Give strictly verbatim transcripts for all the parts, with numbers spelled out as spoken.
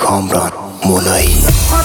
کامران مولایی.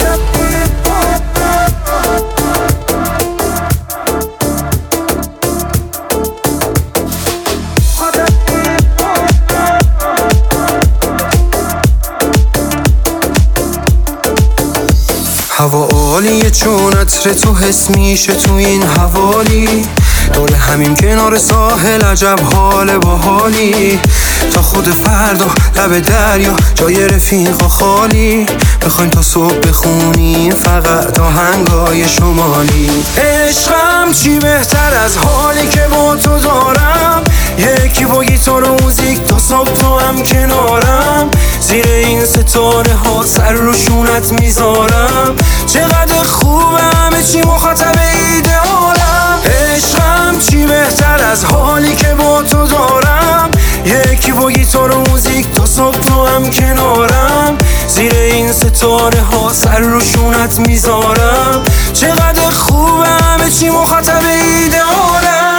هوا عالیه چون عطر تو حس میشه تو این حوالی، دور همین کنار ساحل عجب حال باحالی، تا خود فردا لب دریا جای رفیقا خالی، بخوایم تا صبح بخونیم فقط آهنگای شمالی. عشقم چی بهتر از حالی که با تو دارم، یکی با گیتار و موزیک تا صبح تو هم کنارم، زیر این ستاره ها سر رو شونت میذارم، چقدر خوبه همه چی مخاطب ایدئالم. عشقم چی بهتر از حالی که با تو دارم، یکی با گیتار و موزیک تا صبح تو هم کنارم، زیر این ستاره ها سر رو شونت میذارم، چقدر خوبه همه چی مخاطب ایدئالم.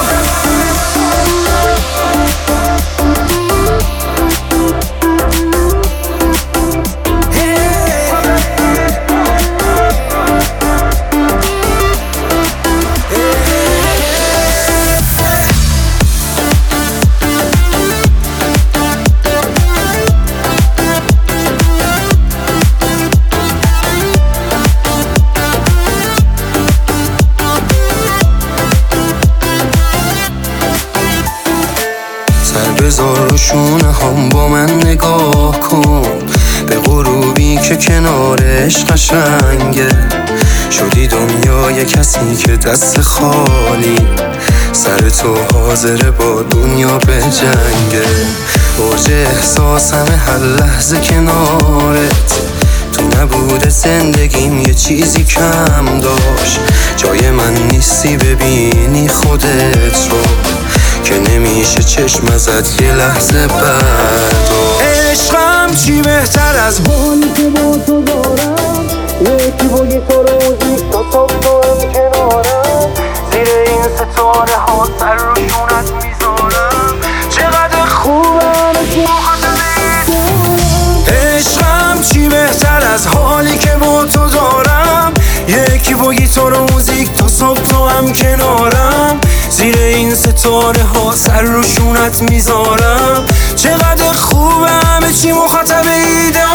سر بذار رو شونه هم با من نگاه کن، به غروبی که کنارش قشنگه، شدی دنیای کسی که دست خالی، سر تو حاضره با دنیا به جنگه، اوج احساسم هر لحظه کنارت، تو نبوده زندگیم یه چیزی کم داشت، جای من نیستی ببینی خودت رو، که نمیشه چشم ازت یه لحظه برداشت. عشقم چی بهتر از حالی که با تو دارم، یکی با گیتار و موزیک تا صبح تو هم کنارم، زیر این ستاره ها سر رو شونت میذارم، چقدر خوبه همه چی مخاطب ایدئالم. عشقم چی بهتر از حالی که با تو دارم، یکی با گیتار و موزیک تا صبح تو هم کنارم، زیر این ستاره ها سر رو شونت میذارم، چقدر خوبه همه چی مخاطب ایدئالم.